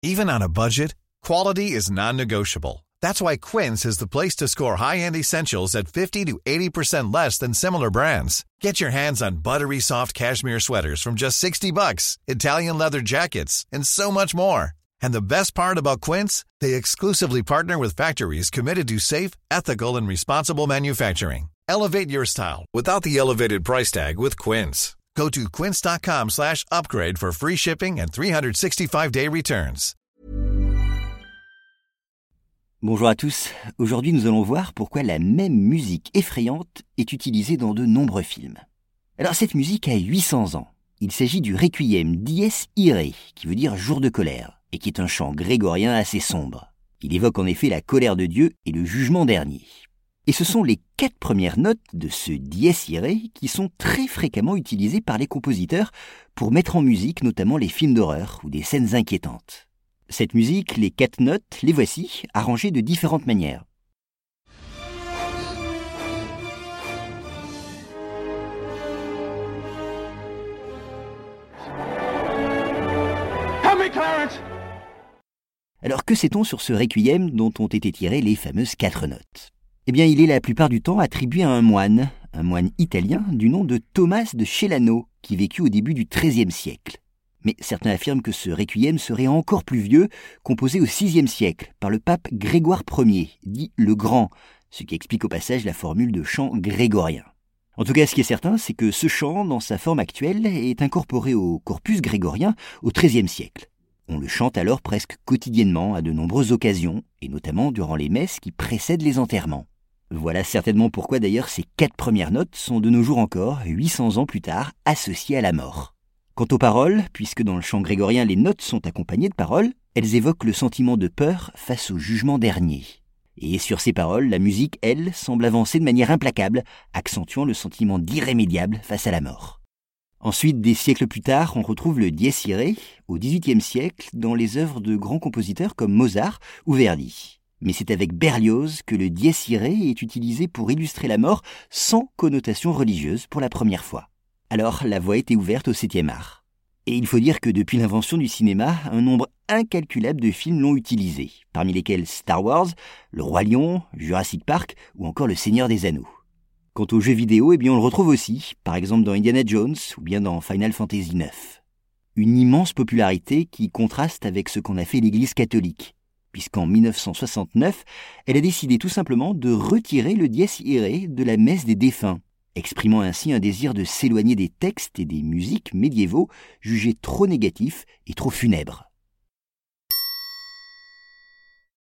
Even on a budget, quality is non-negotiable. That's why Quince is the place to score high-end essentials at 50 to 80% less than similar brands. Get your hands on buttery soft cashmere sweaters from just $60, Italian leather jackets, and so much more. And the best part about Quince, they exclusively partner with factories committed to safe, ethical, and responsible manufacturing. Elevate your style without the elevated price tag with Quince. Go to quince.com/upgrade for free shipping and 365-day returns. Bonjour à tous, aujourd'hui nous allons voir pourquoi la même musique effrayante est utilisée dans de nombreux films. Alors cette musique a 800 ans. Il s'agit du Requiem Dies Irae, qui veut dire jour de colère, et qui est un chant grégorien assez sombre. Il évoque en effet la colère de Dieu et le jugement dernier. Et ce sont les 4 premières notes de ce Dies Irae qui sont très fréquemment utilisées par les compositeurs pour mettre en musique notamment les films d'horreur ou des scènes inquiétantes. Cette musique, les 4 notes, les voici, arrangées de différentes manières. Help me, Clarence! Alors que sait-on sur ce requiem dont ont été tirées les fameuses 4 notes ? Eh bien, il est la plupart du temps attribué à un moine italien du nom de Thomas de Celano, qui vécut au début du XIIIe siècle. Mais certains affirment que ce requiem serait encore plus vieux, composé au VIe siècle par le pape Grégoire Ier, dit le Grand, ce qui explique au passage la formule de chant grégorien. En tout cas, ce qui est certain, c'est que ce chant, dans sa forme actuelle, est incorporé au corpus grégorien au XIIIe siècle. On le chante alors presque quotidiennement à de nombreuses occasions, et notamment durant les messes qui précèdent les enterrements. Voilà certainement pourquoi d'ailleurs ces 4 premières notes sont de nos jours encore, 800 ans plus tard, associées à la mort. Quant aux paroles, puisque dans le chant grégorien les notes sont accompagnées de paroles, elles évoquent le sentiment de peur face au jugement dernier. Et sur ces paroles, la musique, elle, semble avancer de manière implacable, accentuant le sentiment d'irrémédiable face à la mort. Ensuite, des siècles plus tard, on retrouve le Dies Irae, au XVIIIe siècle, dans les œuvres de grands compositeurs comme Mozart ou Verdi. Mais c'est avec Berlioz que le Dies Irae est utilisé pour illustrer la mort sans connotation religieuse pour la première fois. Alors, la voie était ouverte au 7e art. Et il faut dire que depuis l'invention du cinéma, un nombre incalculable de films l'ont utilisé, parmi lesquels Star Wars, Le Roi Lion, Jurassic Park ou encore Le Seigneur des Anneaux. Quant aux jeux vidéo, on le retrouve aussi, par exemple dans Indiana Jones ou bien dans Final Fantasy IX. Une immense popularité qui contraste avec ce qu'en a fait l'Église catholique, puisqu'en 1969, elle a décidé tout simplement de retirer le Dies Irae de la messe des défunts, exprimant ainsi un désir de s'éloigner des textes et des musiques médiévaux jugés trop négatifs et trop funèbres.